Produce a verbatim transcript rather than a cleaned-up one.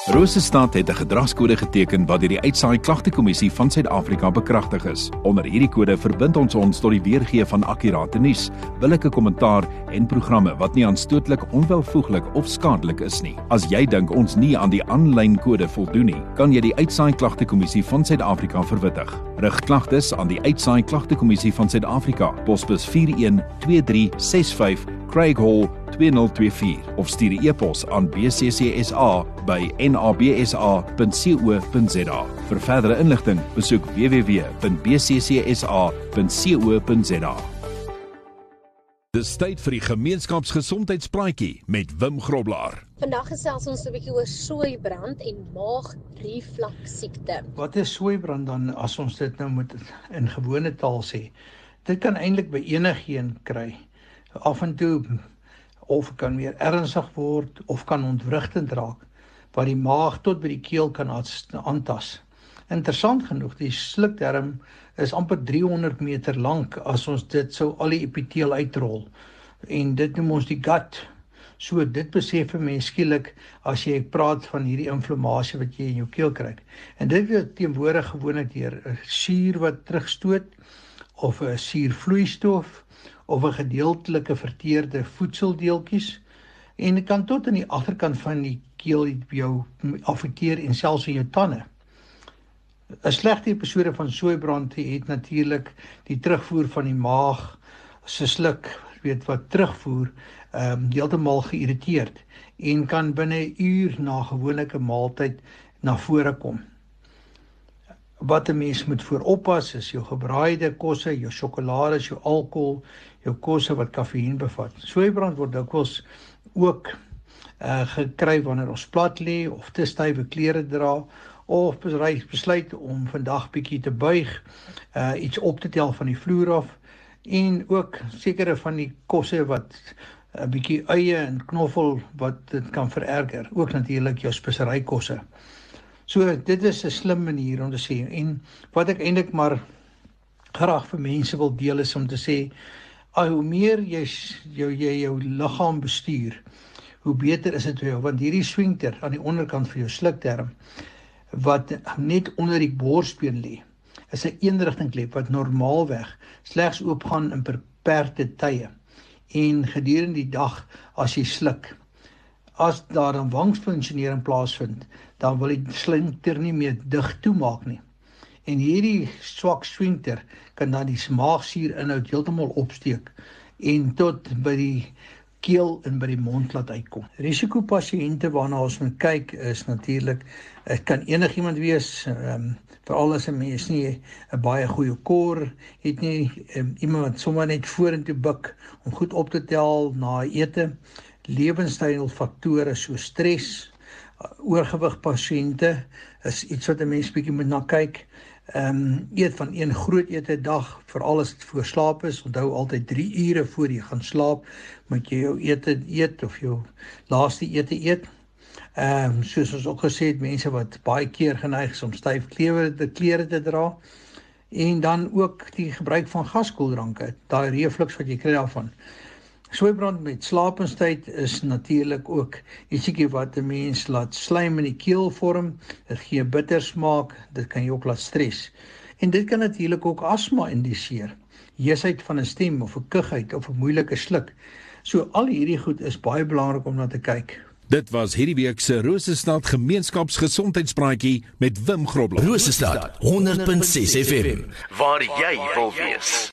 Rosestad het 'n gedragskode geteken wat deur die Uitsaai Klagtekommissie van Suid-Afrika bekragtig is. Onder hierdie kode verbind ons ons tot die weergee van akkurate nuus, billike kommentaar en programme wat nie aanstootlik, onwelvoeglik of skadelik is nie. As jy dink ons nie aan die aanlyn kode voldoen nie, kan jy die Uitsaai Klagtekommissie van Suid-Afrika verwittig. Rig klagtes aan die Uitsaai Klagtekommissie van Suid-Afrika, posbus vier een twee drie ses vyf, Craig Hall twee nul twee vier of stuur 'n e-pos aan b c c s a by n a b s a punt co punt z a. Vir verdere inligting, besoek w w w punt b c c s a punt co punt z a. Dis tyd vir die gemeenskapsgesondheidspraatjie met Wim Groblaar. Vandag gesels ons 'n bietjie oor sooibrand en maag-refluksiekte. Wat is sooibrand dan, as ons dit nou moet in gewone taal sê? Dit kan eintlik by enigeen kry. Af en toe of kan weer ernstig word of kan ontwrigtend raak, wat die maag tot by die keel kan aantas. Interessant genoeg, die slukdarm is amper driehonderd meter lank as ons dit sou al die epiteel uitrol. En dit noem ons die gut. So dit besef 'n mens skielik as jy praat van hierdie inflammasie wat jy in jou keel kry. En dit word teenwoordig gewoonlik deur 'n suur wat terugstoot of 'n suurvloeistof of 'n gedeeltelike verteerde voedseldeeltjies, en dit kan tot aan die agterkant van die keel jou affekteer en selfs in jou tande. 'n Slegte episode van sooibrand het natuurlik die terugvoer van die maag se sluk, weet wat terugvoer, ehm um, heeltemal geïrriteerd en kan binne 'n uur na gewone maaltyd na vore kom. Wat 'n mens moet voor oppas is jou gebraaide kosse, jou sjokolade, jou alkohol, jou kosse wat kafeïen bevat. Sooibrand word dikwels ook uh, gekry wanneer ons plat lê of te stywe klere dra of besluit om vandag bietjie te buig, uh, iets op te tel van die vloer af, en ook sekere van die kosse wat 'n uh, bietjie eie en knoffel wat dit kan vererger, ook natuurlik jou speserykosse. So dit is 'n slim manier om te sê, en wat ek eintlik maar graag vir mense wil deel is om te sê, ah, hoe meer jy jou, jy jou liggaam bestuur, hoe beter is dit vir jou, want hierdie sphincter aan die onderkant van jou slukdarm, wat net onder die borsbeen lê, is 'n eenrigtingklep wat normaalweg slegs oopgaan in beperkte tye, en gedurende die dag as jy sluk. As daar 'n wangsfunksionering plaasvind, dan wil die sphincter nie meer dig toemaak nie. En hierdie swak sphincter kan dan die maagsuurinhoud heeltemal opsteek en tot by die keel en by die mond laat uitkom. Risikopasiënte waarna ons moet kyk is natuurlik, dit kan enigiemand wees, um, veral as 'n mens nie 'n baie goeie kor het nie, um, iemand wat sommer net vorentoe buik om goed op te tel na ete, lewenstylfaktore so stres, oorgewig pasiënte is iets wat 'n mens bietjie moet na kyk. Ehm um, eet van een groot ete dag, veral as dit voor slaap is. Onthou altyd drie ure voor jy gaan slaap, moet jy jou ete eet of jou laaste ete eet. Ehm um, soos ons ook gesê het, mense wat baie keer geneig is om styf klere te klere te dra, en dan ook die gebruik van gaskoeldranke, daai reflux wat jy kry daarvan. Sooibrand met slapenstyd is natuurlik ook ietsiekie wat 'n mens laat slijm in die keel vorm, dit gee bitter smaak, dit kan jou ook laat stres. En dit kan natuurlik ook asma indiseer, heesheid van 'n stem of 'n kugheid of 'n moeilike sluk. So al hierdie goed is baie belangrik om na te kyk. Dit was hierdie week se Rosestad gemeenskapsgesondheidspraatjie met Wim Groblaar. Rosestad honderd punt ses F M, waar jy wil wees.